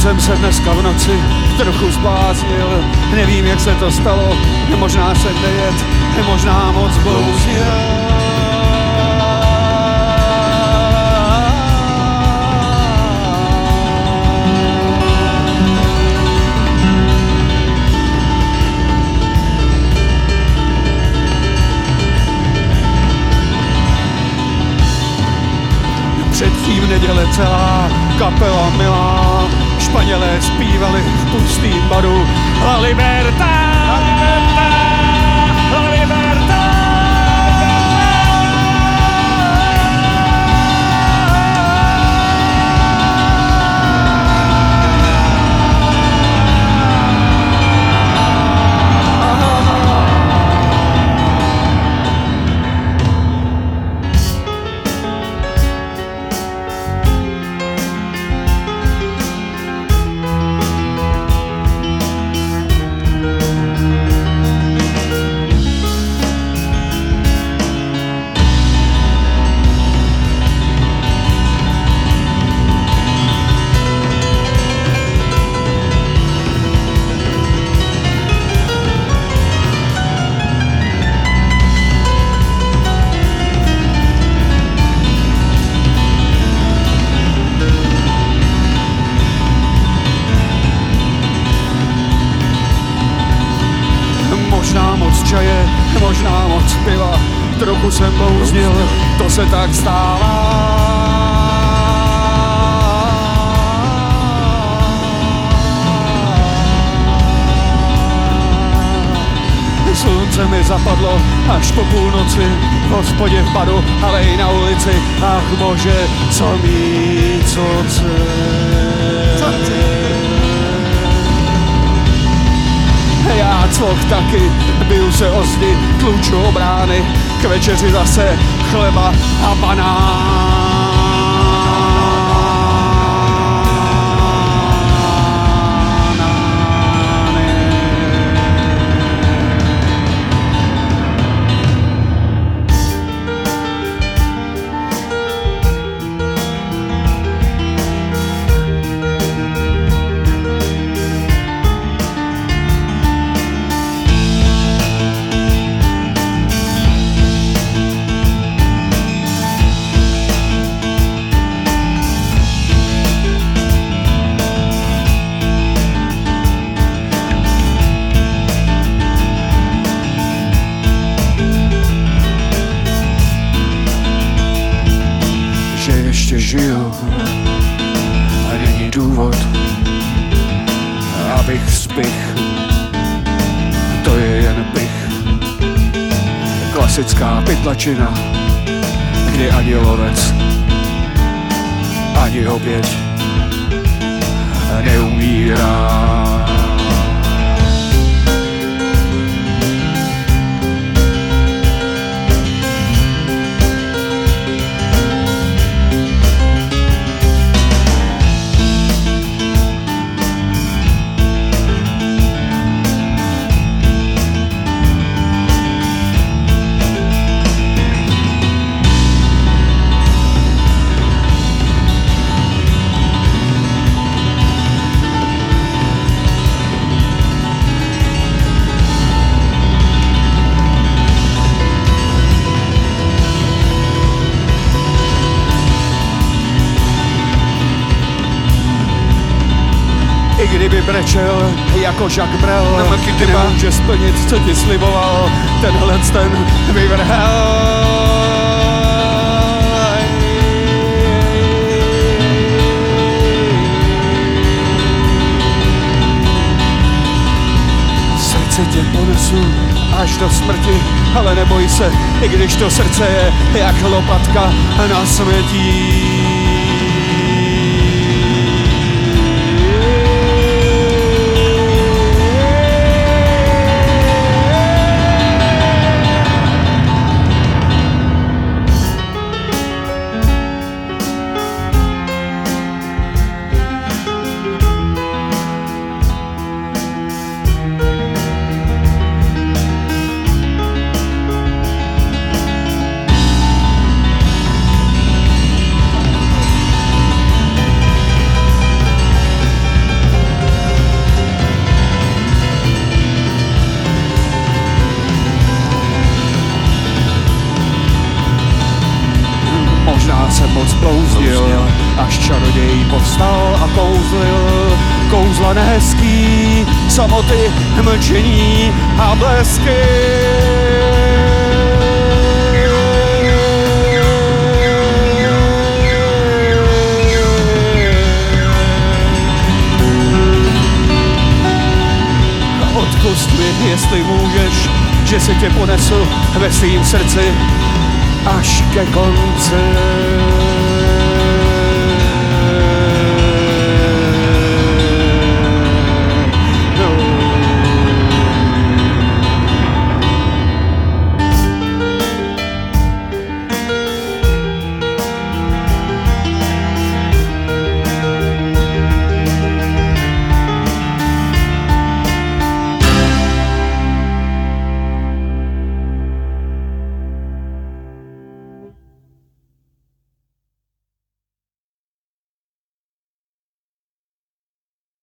jsem se dneska v noci trochu zbláznil, nevím, jak se to stalo, možná jsem nejet, možná moc blouznil. Předtím neděle celá kapela milá, Španělé zpívali v pustým baru La Libertad, La Libertad, La Libertad. Možná moc čaje, možná moc piva, trochu jsem blouznil, to se tak stává. Slunce mi zapadlo až po půlnoci, v hospodě v baru, ale i na ulici, ach bože, co mi, co já cloch taky, biju se o zdi, tluču o brány, k večeři zase chleba a banán. Ještě žiju a není důvod, abych spich, to je jen pich. Klasická pytlačina, kdy ani lovec, ani oběť neumírá. I kdyby brečel jako Jacques Brel, nemůže splnit, co ti sliboval, tenhle ten vyvrhel. Srdce tě ponesu až do smrti, ale neboj se, i když to srdce je jak lopatka na smetí. Já jsem moc blouznil, až čaroděj povstal a kouzlil. Kouzla nehezký, samoty, mlčení a blesky. Odpust mi, jestli můžeš, že si tě ponesu ve svým srdci až ke konci.